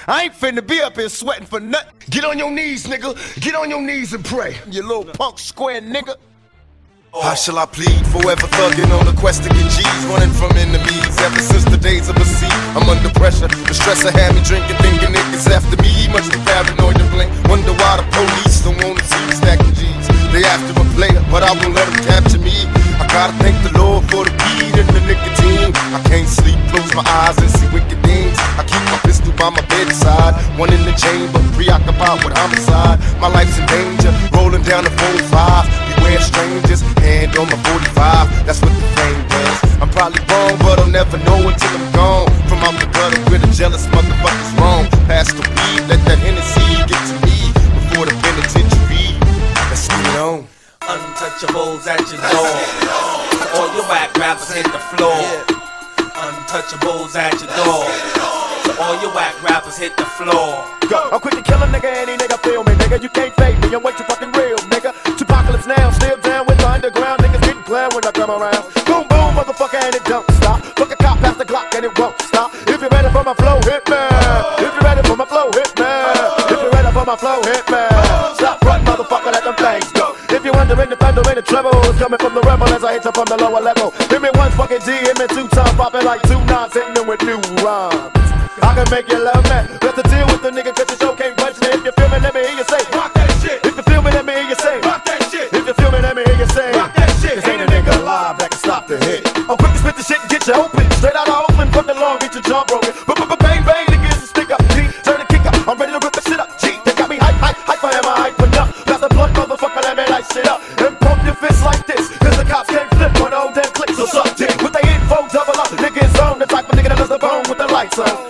I ain't finna be up here sweating for nothing. Get on your knees, nigga. Get on your knees and pray. You little punk square nigga. How shall I plead? Forever thugging on a quest to get G's, running from enemies. Ever since the days of a sea, I'm under pressure. The stressor had me drinking, thinking niggas after me. Much too paranoid and blame. Wonder why the police don't wanna see me stacking G's. They after a player, but I won't let them capture me. I gotta thank the Lord for the weed and the nicotine. I can't sleep, close my eyes and see wicked things. I keep my pistol by my bedside, one in the chamber, preoccupied with homicide. My life's in danger, rolling down the 4-5. Beware strangers, hand on my 45. That's what the fame does. I'm probably wrong, but I'll never know until I'm gone. From out the gutter where the jealous motherfuckers roam. Pass the weed, let that Hennessy get to me before the penitentiary. Let's get it on. Untouchables at your door. All your whack rappers hit the floor. Untouchables at your door. All your whack rappers hit the floor. Go. I'm quick to kill a nigga, any nigga feel me, nigga. You can't fake me, I'm way too fucking real, nigga. Apocalypse now, still down with the underground. Niggas getting glad when I come around. Boom, boom, motherfucker, and it don't stop. Fuck a cop past the clock and it won't stop. If you're ready for my flow, hit me. If you're ready for my flow, hit me. If you're ready for my flow, hit me. Stop front, motherfucker, let them things go. If you're wondering the thunder and the treble is coming from the rebel as I hit you from the lower level. Hit me once, fucking G, hit me 2 times, popping like 2 9s, hitting them with new rhymes. I can make you love me. Better deal with the nigga, cause your show can't punch me. If you feel me, let me hear you say rock that shit. If you feel me, let me hear you say rock that shit. If you feel me, let me hear you say rock that shit. Cause ain't a nigga alive that can stop the hit. I'm quick to spit the shit and get you open. Straight out of Oakland, from the long, get your jaw broken. Bang, bang, niggas, stick up, G. Turn the kick up, I'm ready to rip the shit up, G. They got me hype, for him, I hype enough. Pass the blunt, motherfucker, let me light shit up. And pump your fists like this, cause the cops can't flip on old damn clicks or something. With they info double up, nigga is on the type of nigga that does the bone with the lights on.